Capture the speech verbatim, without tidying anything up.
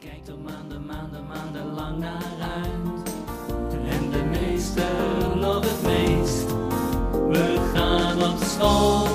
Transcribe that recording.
kijkt er maanden, maanden, maanden lang naar uit. En de meester nog het meest. We gaan op school.